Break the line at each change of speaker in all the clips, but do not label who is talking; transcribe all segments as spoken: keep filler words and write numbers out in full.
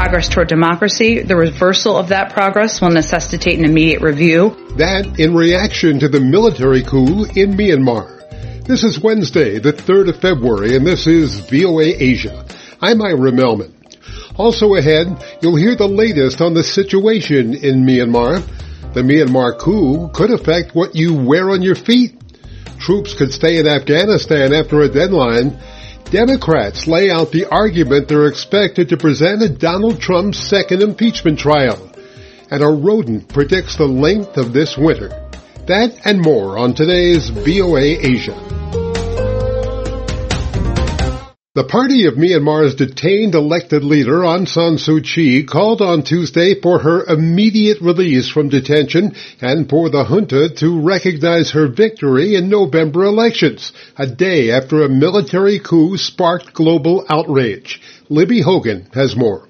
progress toward democracy. The reversal of that progress will necessitate an immediate review.
That in reaction to the military coup in Myanmar. This is Wednesday, the third of February, and this is V O A Asia. I'm Ira Melman. Also ahead, you'll hear the latest on the situation in Myanmar. The Myanmar coup could affect what you wear on your feet. Troops could stay in Afghanistan after a deadline. Democrats lay out the argument they're expected to present at Donald Trump's second impeachment trial. And a rodent predicts the length of this winter. That and more on today's V O A Asia. The party of Myanmar's detained elected leader Aung San Suu Kyi called on Tuesday for her immediate release from detention and for the junta to recognize her victory in November elections, a day after a military coup sparked global outrage. Libby Hogan has more.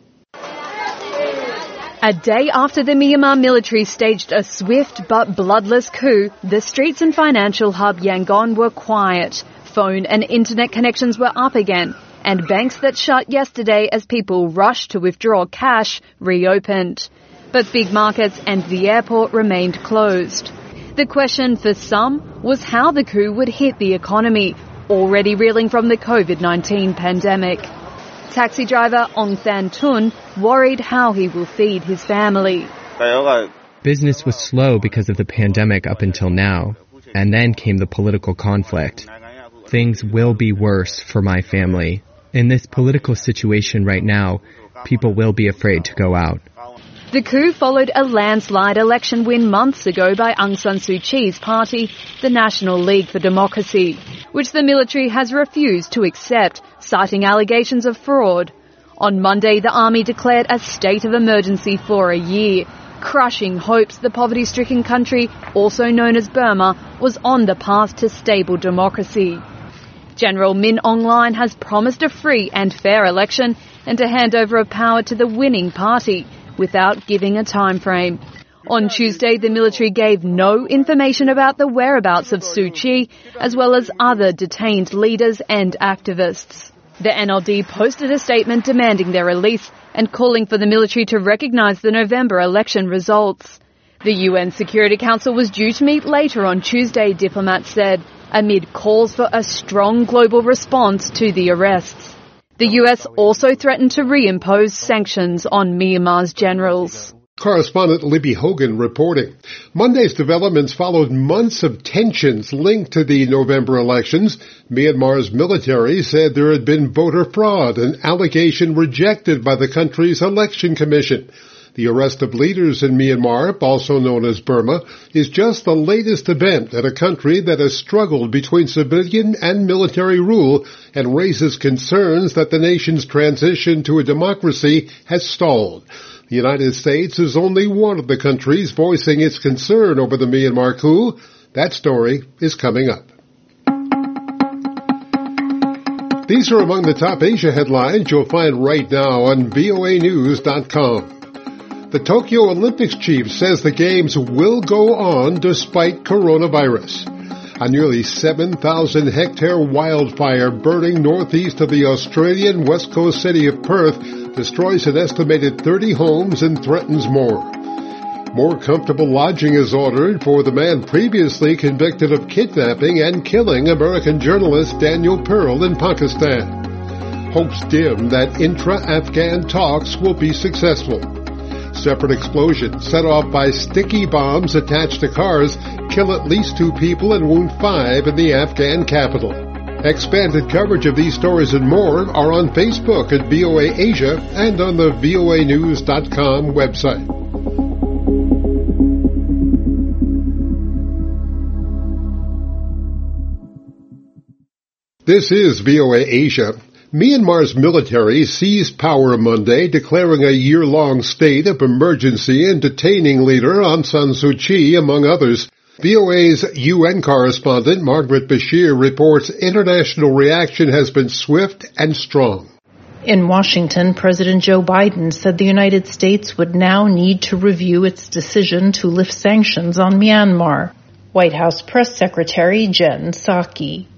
A day after the Myanmar military staged a swift but bloodless coup, the streets and financial hub Yangon were quiet. Phone and internet connections were up again, and banks that shut yesterday as people rushed to withdraw cash reopened. But big markets and the airport remained closed. The question for some was how the coup would hit the economy, already reeling from the covid nineteen pandemic. Taxi driver Ong Than Tun worried how he will feed his family.
Business was slow because of the pandemic up until now, and then came the political conflict. Things will be worse for my family. In this political situation right now, people will be afraid to go out.
The coup followed a landslide election win months ago by Aung San Suu Kyi's party, the National League for Democracy, which the military has refused to accept, citing allegations of fraud. On Monday, the army declared a state of emergency for a year, crushing hopes the poverty-stricken country, also known as Burma, was on the path to stable democracy. General Min Aung Hlaing has promised a free and fair election and a handover of power to the winning party without giving a time frame. On Tuesday, the military gave no information about the whereabouts of Suu Kyi, as well as other detained leaders and activists. The N L D posted a statement demanding their release and calling for the military to recognise the November election results. The U N Security Council was due to meet later on Tuesday, diplomats said, amid calls for a strong global response to the arrests. The U S also threatened to reimpose sanctions on Myanmar's generals.
Correspondent Libby Hogan reporting. Monday's developments followed months of tensions linked to the November elections. Myanmar's military said there had been voter fraud, an allegation rejected by the country's election commission. The arrest of leaders in Myanmar, also known as Burma, is just the latest event at a country that has struggled between civilian and military rule and raises concerns that the nation's transition to a democracy has stalled. The United States is only one of the countries voicing its concern over the Myanmar coup. That story is coming up. These are among the top Asia headlines you'll find right now on V O A news dot com. The Tokyo Olympics chief says the games will go on despite coronavirus. A nearly seven thousand hectare wildfire burning northeast of the Australian west coast city of Perth destroys an estimated thirty homes and threatens more. More comfortable lodging is ordered for the man previously convicted of kidnapping and killing American journalist Daniel Pearl in Pakistan. Hopes dim that intra-Afghan talks will be successful. Separate explosions set off by sticky bombs attached to cars kill at least two people and wound five in the Afghan capital. Expanded coverage of these stories and more are on Facebook at V O A Asia and on the V O A news dot com website. This is V O A Asia. Myanmar's military seized power Monday, declaring a year-long state of emergency and detaining leader Aung San Suu Kyi, among others. V O A's U N correspondent Margaret Bashir reports international reaction has been swift and strong.
In Washington, President Joe Biden said the United States would now need to review its decision to lift sanctions on Myanmar. White House Press Secretary Jen Psaki.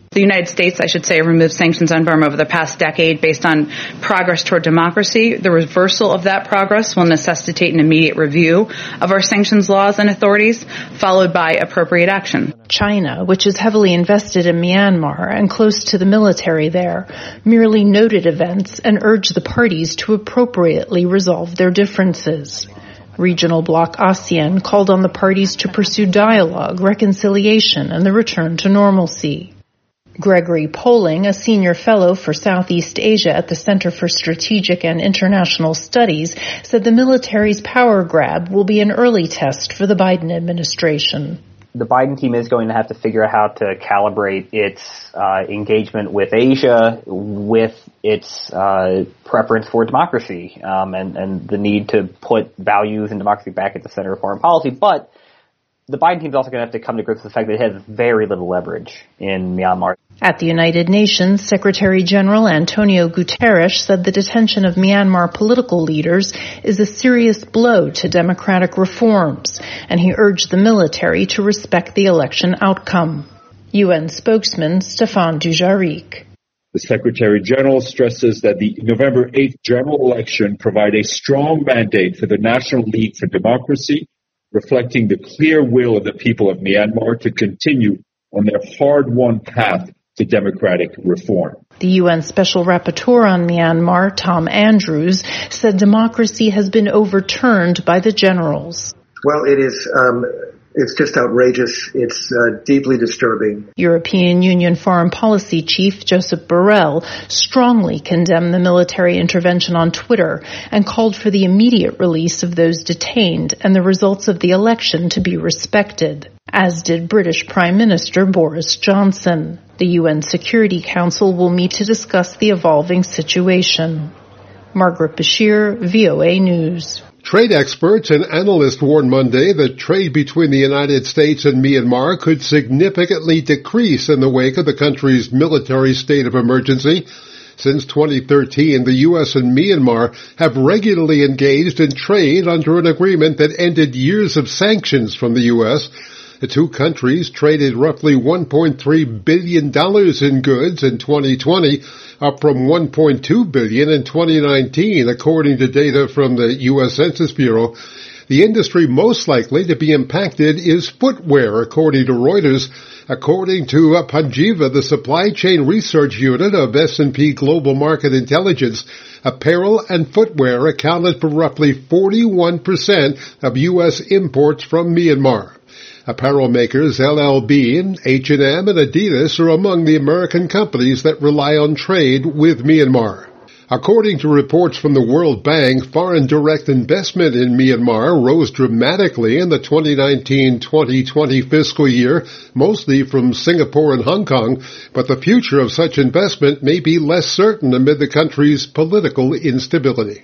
The United States, I should say, removed sanctions on Burma over the past decade based on progress toward democracy. The reversal of that progress will necessitate an immediate review of our sanctions laws and authorities, followed by appropriate action.
China, which is heavily invested in Myanmar and close to the military there, merely noted events and urged the parties to appropriately resolve their differences. Regional bloc ASEAN called on the parties to pursue dialogue, reconciliation, and the return to normalcy. Gregory Poling, a senior fellow for Southeast Asia at the Center for Strategic and International Studies, said the military's power grab will be an early test for the Biden administration.
The Biden team is going to have to figure out how to calibrate its uh, engagement with Asia with its uh, preference for democracy um, and, and the need to put values and democracy back at the center of foreign policy. But the Biden team is also going to have to come to grips with the fact that it has very little leverage in Myanmar.
At the United Nations, Secretary General Antonio Guterres said the detention of Myanmar political leaders is a serious blow to democratic reforms, and he urged the military to respect the election outcome. U N spokesman Stéphane Dujarric.
The Secretary General stresses that the November eighth general election provide a strong mandate for the National League for Democracy, reflecting the clear will of the people of Myanmar to continue on their hard-won path to democratic reform.
The U N Special Rapporteur on Myanmar, Tom Andrews, said democracy has been overturned by the generals.
Well, it is, um, it's just outrageous. It's uh, deeply disturbing.
European Union Foreign Policy Chief Josep Borrell strongly condemned the military intervention on Twitter and called for the immediate release of those detained and the results of the election to be respected, as did British Prime Minister Boris Johnson. The U N Security Council will meet to discuss the evolving situation. Margaret Bashir, V O A News.
Trade experts and analysts warned Monday that trade between the United States and Myanmar could significantly decrease in the wake of the country's military state of emergency. Since twenty thirteen, the U S and Myanmar have regularly engaged in trade under an agreement that ended years of sanctions from the U S. The two countries traded roughly one point three billion dollars in goods in twenty twenty, up from one point two billion dollars in twenty nineteen, according to data from the U S Census Bureau. The industry most likely to be impacted is footwear, according to Reuters. According to Panjiva, the supply chain research unit of S and P Global Market Intelligence, apparel and footwear accounted for roughly forty-one percent of U S imports from Myanmar. Apparel makers L L B, H and M, and Adidas are among the American companies that rely on trade with Myanmar. According to reports from the World Bank, foreign direct investment in Myanmar rose dramatically in the twenty nineteen twenty twenty fiscal year, mostly from Singapore and Hong Kong, but the future of such investment may be less certain amid the country's political instability.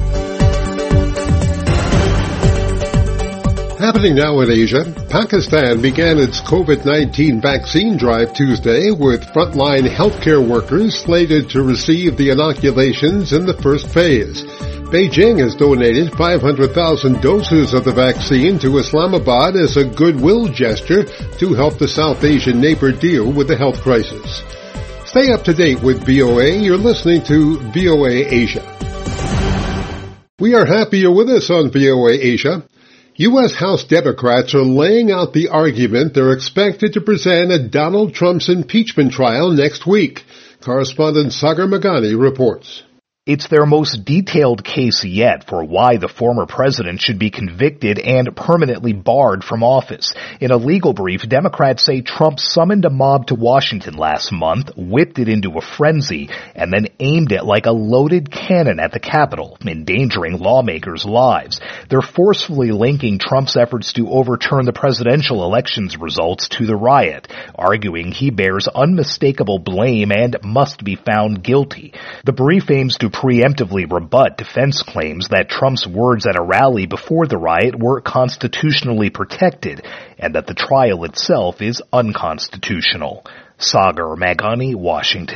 Happening now in Asia, Pakistan began its COVID nineteen vaccine drive Tuesday with frontline healthcare workers slated to receive the inoculations in the first phase. Beijing has donated five hundred thousand doses of the vaccine to Islamabad as a goodwill gesture to help the South Asian neighbor deal with the health crisis. Stay up to date with V O A. You're listening to V O A Asia. We are happy you're with us on V O A Asia. U S House Democrats are laying out the argument they're expected to present at Donald Trump's impeachment trial next week. Correspondent Sagar Meghani reports.
It's their most detailed case yet for why the former president should be convicted and permanently barred from office. In a legal brief, Democrats say Trump summoned a mob to Washington last month, whipped it into a frenzy, and then aimed it like a loaded cannon at the Capitol, endangering lawmakers' lives. They're forcefully linking Trump's efforts to overturn the presidential election's results to the riot, arguing he bears unmistakable blame and must be found guilty. The brief aims to preemptively rebut defense claims that Trump's words at a rally before the riot were constitutionally protected and that the trial itself is unconstitutional. Sagar Meghani, Washington.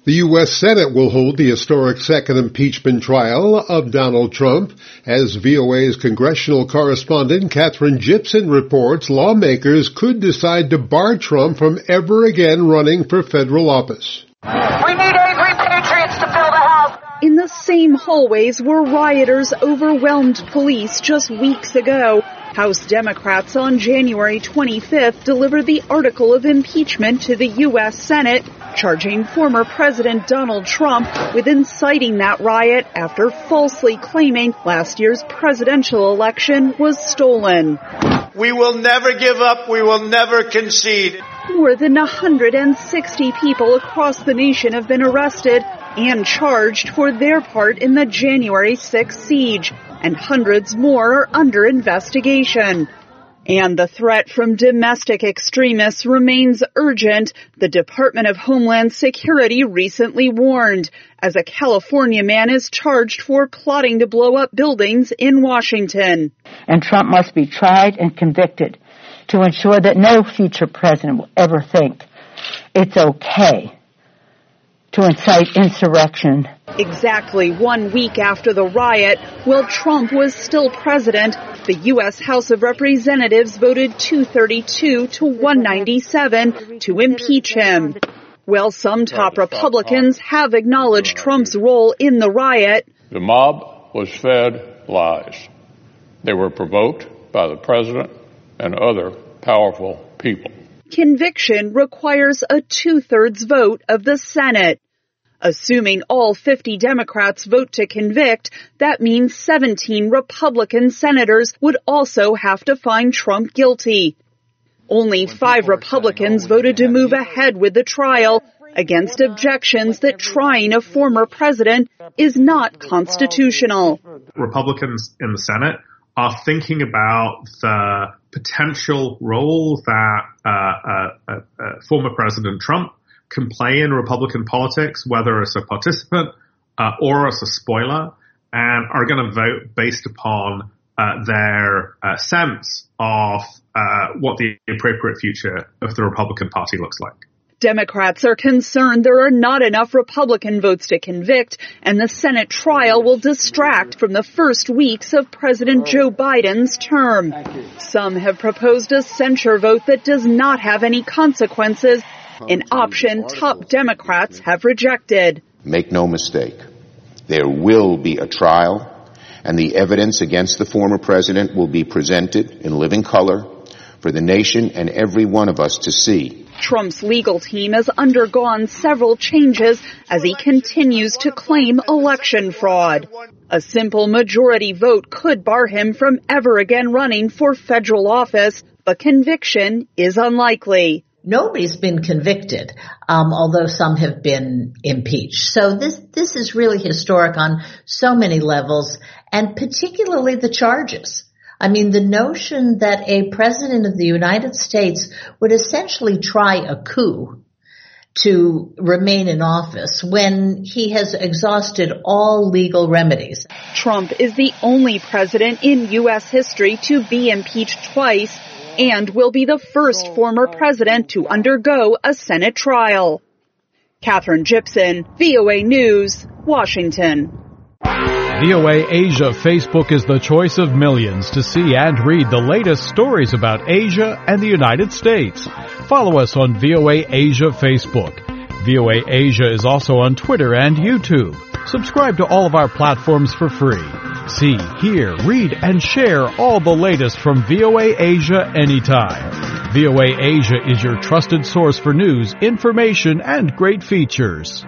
The U S Senate will hold the historic second impeachment trial of Donald Trump. As V O A's congressional correspondent Katherine Gypson reports, lawmakers could decide to bar Trump from ever again running for federal office.
We need angry patriots to fill the House.
In the same hallways where rioters overwhelmed police just weeks ago, House Democrats on January twenty-fifth delivered the article of impeachment to the U S Senate, charging former President Donald Trump with inciting that riot after falsely claiming last year's presidential election was stolen.
We will never give up. We will never concede.
More than one hundred sixty people across the nation have been arrested and charged for their part in the January sixth siege, and hundreds more are under investigation. And the threat from domestic extremists remains urgent, the Department of Homeland Security recently warned, as a California man is charged for plotting to blow up buildings in Washington.
And Trump must be tried and convicted to ensure that no future president will ever think it's okay to incite insurrection.
Exactly one week after the riot, while Trump was still president, the U S House of Representatives voted two thirty-two to one ninety-seven to impeach him. While some top Republicans have acknowledged Trump's role in the riot,
the mob was fed lies. They were provoked by the president and other powerful people.
Conviction requires a two-thirds vote of the Senate. Assuming all fifty Democrats vote to convict, that means seventeen Republican senators would also have to find Trump guilty. Only five Republicans voted to move ahead with the trial against objections that trying a former president is not constitutional.
Republicans in the Senate are thinking about the potential role that uh, uh, uh, uh, former President Trump can play in Republican politics, whether as a participant uh, or as a spoiler, and are going to vote based upon uh, their uh, sense of uh, what the appropriate future of the Republican Party looks like.
Democrats are concerned there are not enough Republican votes to convict, and the Senate trial will distract from the first weeks of President Joe Biden's term. Some have proposed a censure vote that does not have any consequences, an option top Democrats have rejected.
Make no mistake, there will be a trial, and the evidence against the former president will be presented in living color for the nation and every one of us to see.
Trump's legal team has undergone several changes as he continues to claim election fraud. A simple majority vote could bar him from ever again running for federal office, but conviction is unlikely.
Nobody's been convicted, um, although some have been impeached. So this this is really historic on so many levels, and particularly the charges. I mean, the notion that a president of the United States would essentially try a coup to remain in office when he has exhausted all legal remedies.
Trump is the only president in U S history to be impeached twice, and will be the first former president to undergo a Senate trial. Katherine Gypson, V O A News, Washington.
V O A Asia Facebook is the choice of millions to see and read the latest stories about Asia and the United States. Follow us on V O A Asia Facebook. V O A Asia is also on Twitter and YouTube. Subscribe to all of our platforms for free. See, hear, read, and share all the latest from V O A Asia anytime. V O A Asia is your trusted source for news, information, and great features.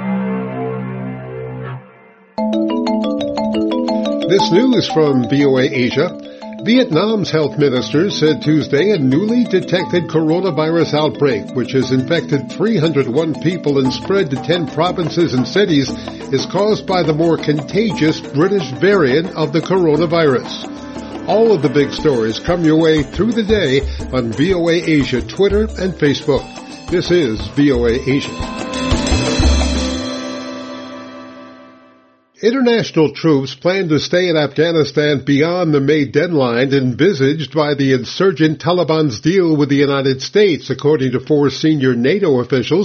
This news from V O A Asia. Vietnam's health minister said Tuesday a newly detected coronavirus outbreak, which has infected three hundred one people and spread to ten provinces and cities, is caused by the more contagious British variant of the coronavirus. All of the big stories come your way through the day on V O A Asia Twitter and Facebook. This is V O A Asia. International troops plan to stay in Afghanistan beyond the May deadline envisaged by the insurgent Taliban's deal with the United States, according to four senior NATO officials.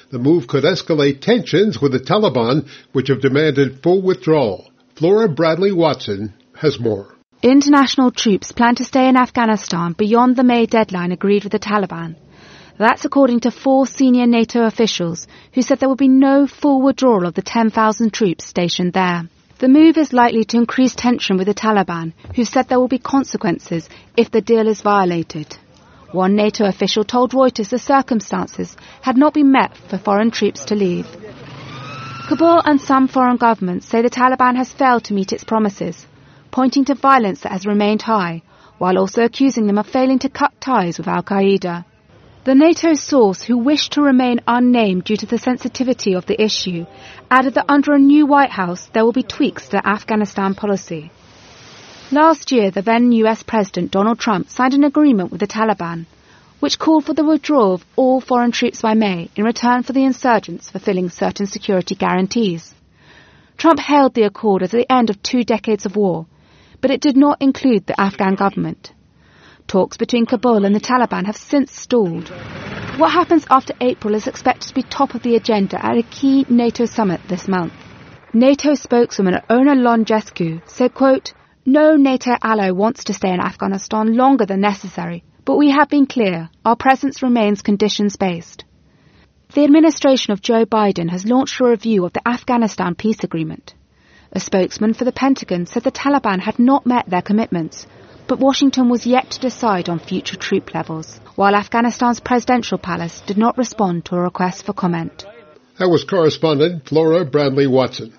The move could escalate tensions with the Taliban, which have demanded full withdrawal. Flora Bradley Watson has more.
International troops plan to stay in Afghanistan beyond the May deadline agreed with the Taliban. That's according to four senior NATO officials who said there will be no full withdrawal of the ten thousand troops stationed there. The move is likely to increase tension with the Taliban, who said there will be consequences if the deal is violated. One NATO official told Reuters the circumstances had not been met for foreign troops to leave. Kabul and some foreign governments say the Taliban has failed to meet its promises, pointing to violence that has remained high, while also accusing them of failing to cut ties with al-Qaeda. The NATO source, who wished to remain unnamed due to the sensitivity of the issue, added that under a new White House there will be tweaks to the Afghanistan policy. Last year, the then U S President Donald Trump signed an agreement with the Taliban, which called for the withdrawal of all foreign troops by May in return for the insurgents fulfilling certain security guarantees. Trump hailed the accord as the end of two decades of war, but it did not include the Afghan government. Talks between Kabul and the Taliban have since stalled. What happens after April is expected to be top of the agenda at a key NATO summit this month. NATO spokeswoman Ona Longescu said, quote, "No NATO ally wants to stay in Afghanistan longer than necessary, but we have been clear, our presence remains conditions-based." The administration of Joe Biden has launched a review of the Afghanistan peace agreement. A spokesman for the Pentagon said the Taliban had not met their commitments, but Washington was yet to decide on future troop levels, while Afghanistan's presidential palace did not respond to a request for comment.
That was correspondent Flora Bradley Watson.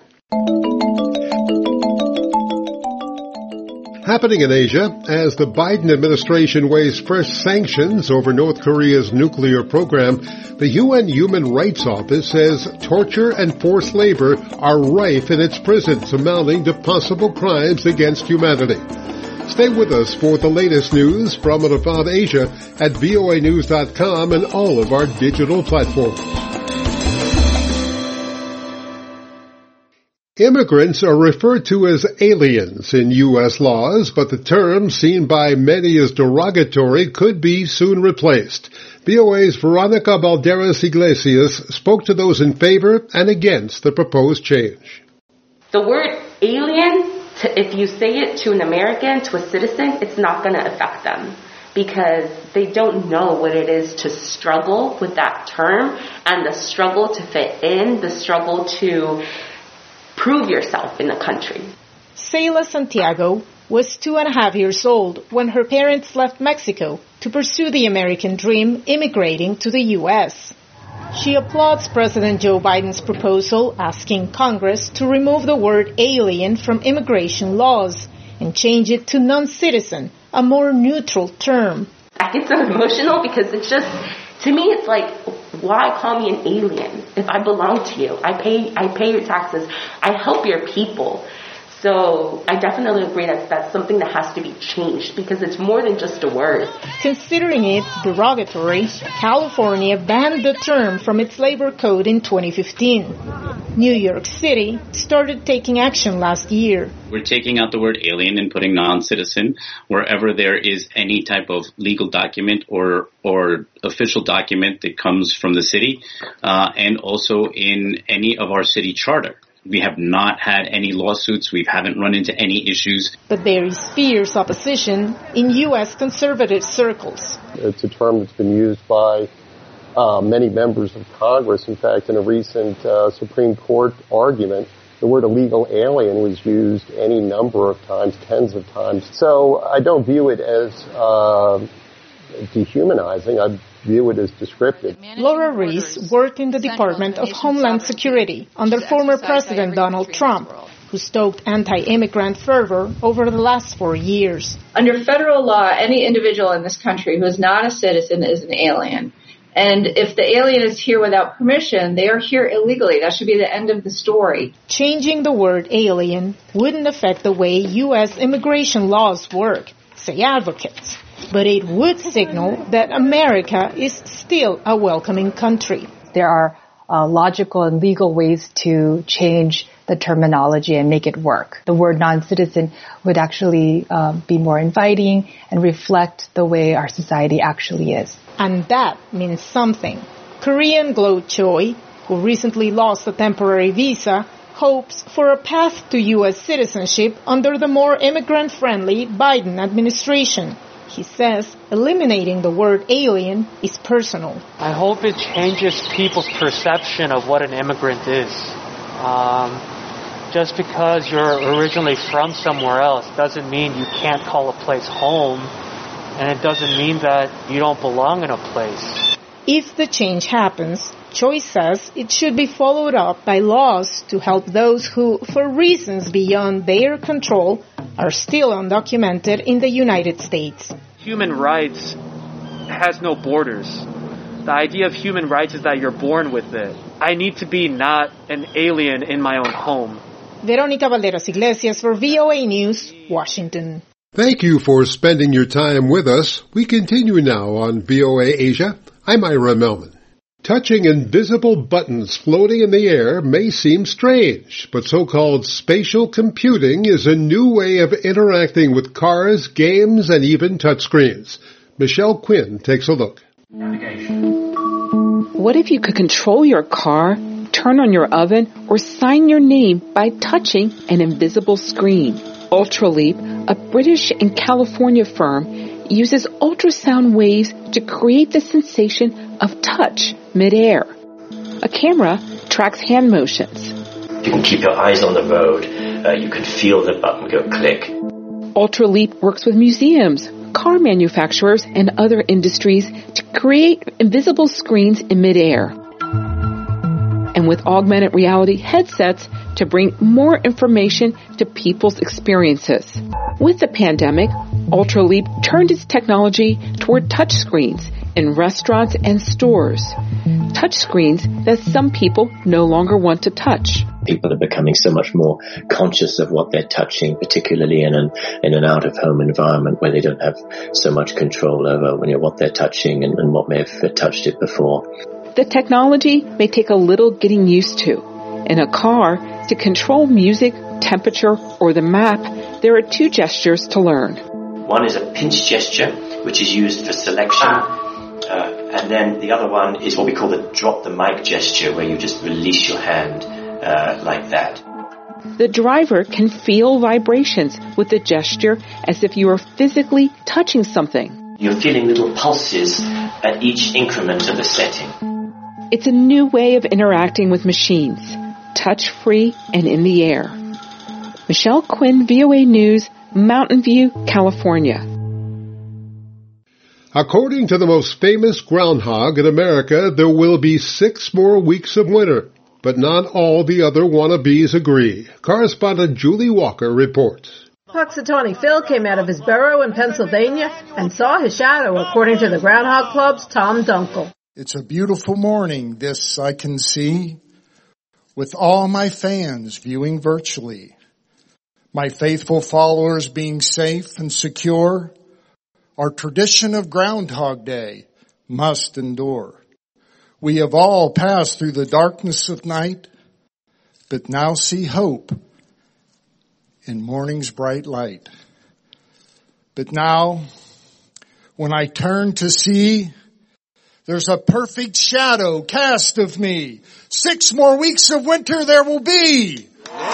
Happening in Asia, as the Biden administration weighs fresh sanctions over North Korea's nuclear program, the U N Human Rights Office says torture and forced labor are rife in its prisons, amounting to possible crimes against humanity. Stay with us for the latest news from and about Asia at V O A news dot com and all of our digital platforms. Immigrants are referred to as aliens in U S laws, but the term, seen by many as derogatory, could be soon replaced. V O A's Veronica Balderas Iglesias spoke to those in favor and against the proposed change.
The word alien, if you say it to an American, to a citizen, it's not going to affect them because they don't know what it is to struggle with that term and the struggle to fit in, the struggle to prove yourself in the country.
Sayla Santiago was two and a half years old when her parents left Mexico to pursue the American dream, immigrating to the U S. She applauds President Joe Biden's proposal asking Congress to remove the word alien from immigration laws and change it to non-citizen, a more neutral term.
I get so emotional because it's just, to me, it's like, why call me an alien if I belong to you? I pay I pay your taxes. I help your people. So I definitely agree that that's something that has to be changed because it's more than just a word.
Considering it derogatory, California banned the term from its labor code in twenty fifteen. New York City started taking action last year.
We're taking out the word alien and putting non-citizen wherever there is any type of legal document or or official document that comes from the city, uh, and also in any of our city charter. We have not had any lawsuits. We haven't run into any issues.
But there is fierce opposition in U S conservative circles.
It's a term that's been used by uh, many members of Congress. In fact, in a recent uh, Supreme Court argument, the word illegal alien was used any number of times, tens of times. So I don't view it as uh, dehumanizing. I view it as descriptive.
Laura Reese worked in the Department of Homeland Security under former President Donald Trump, who stoked anti-immigrant fervor over the last four years.
Under federal law, any individual in this country who is not a citizen is an alien. And if the alien is here without permission, they are here illegally. That should be the end of the story.
Changing the word alien wouldn't affect the way U S immigration laws work, say advocates. But it would signal that America is still a welcoming country.
There are uh, logical and legal ways to change the terminology and make it work. The word non-citizen would actually uh, be more inviting and reflect the way our society actually is.
And that means something.
Korean Glow Choi, who recently lost a temporary visa, hopes for a path to U S citizenship under the more immigrant-friendly Biden administration. He says eliminating the word alien is personal.
I hope it changes people's perception of what an immigrant is. Um, just because you're originally from somewhere else doesn't mean you can't call a place home, and it doesn't mean that you don't belong in a place.
If the change happens, Choi says it should be followed up by laws to help those who, for reasons beyond their control, are still undocumented in the United States.
Human rights has no borders. The idea of human rights is that you're born with it. I need to be not an alien in my own home.
Veronica Valderas Iglesias for V O A News, Washington.
Thank you for spending your time with us. We continue now on V O A Asia. I'm Ira Melman. Touching invisible buttons floating in the air may seem strange, but so-called spatial computing is a new way of interacting with cars, games, and even touchscreens. Michelle Quinn takes a look.
What if you could control your car, turn on your oven, or sign your name by touching an invisible screen? Ultraleap, a British and California firm, uses ultrasound waves to create the sensation of touch midair. A camera tracks hand motions.
You can keep your eyes on the road. Uh, you can feel the button go click.
Ultraleap works with museums, car manufacturers, and other industries to create invisible screens in midair. And with augmented reality headsets to bring more information to people's experiences. With the pandemic, Ultraleap turned its technology toward touchscreens in restaurants and stores. Touchscreens that some people no longer want to touch.
People are becoming so much more conscious of what they're touching, particularly in an in an out-of-home environment where they don't have so much control over you know, what they're touching and, and what may have touched it before.
The technology may take a little getting used to. In a car, to control music, temperature, or the map, there are two gestures to learn.
One is a pinch gesture, which is used for selection. Uh, and then the other one is what we call the drop the mic gesture, where you just release your hand uh, like that.
The driver can feel vibrations with the gesture as if you are physically touching something.
You're feeling little pulses at each increment of the setting.
It's a new way of interacting with machines, touch-free and in the air. Michelle Quinn, V O A News, Mountain View, California.
According to the most famous groundhog in America, there will be six more weeks of winter, but not all the other wannabes agree. Correspondent Julie Walker reports.
Punxsutawney Phil came out of his burrow in Pennsylvania and saw his shadow, according to the Groundhog Club's Tom Dunkel.
It's a beautiful morning, this I can see, with all my fans viewing virtually. My faithful followers being safe and secure. Our tradition of Groundhog Day must endure. We have all passed through the darkness of night, but now see hope in morning's bright light. But now, when I turn to see, there's a perfect shadow cast of me. Six more weeks of winter there will be.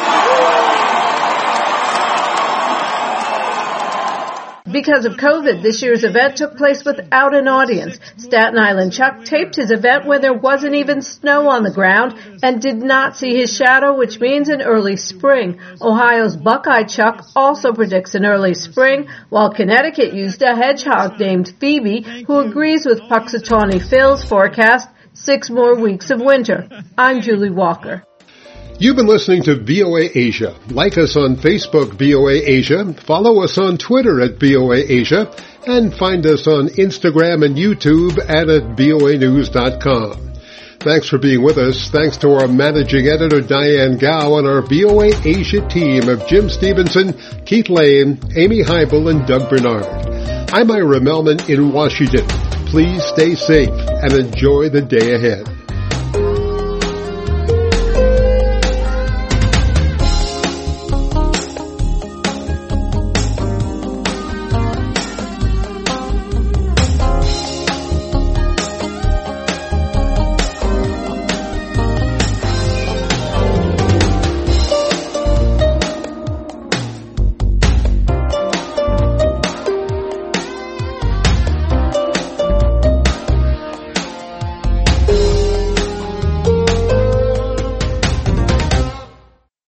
Because of COVID, this year's event took place without an audience. Staten Island Chuck taped his event where there wasn't even snow on the ground and did not see his shadow, which means an early spring. Ohio's Buckeye Chuck also predicts an early spring, while Connecticut used a hedgehog named Phoebe, who agrees with Punxsutawney Phil's forecast, six more weeks of winter. I'm Julie Walker.
You've been listening to V O A Asia. Like us on Facebook, V O A Asia. Follow us on Twitter at V O A Asia. And find us on Instagram and YouTube and at V O A news dot com. Thanks for being with us. Thanks to our managing editor, Diane Gow, and our V O A Asia team of Jim Stevenson, Keith Lane, Amy Heibel, and Doug Bernard. I'm Ira Melman in Washington. Please stay safe and enjoy the day ahead.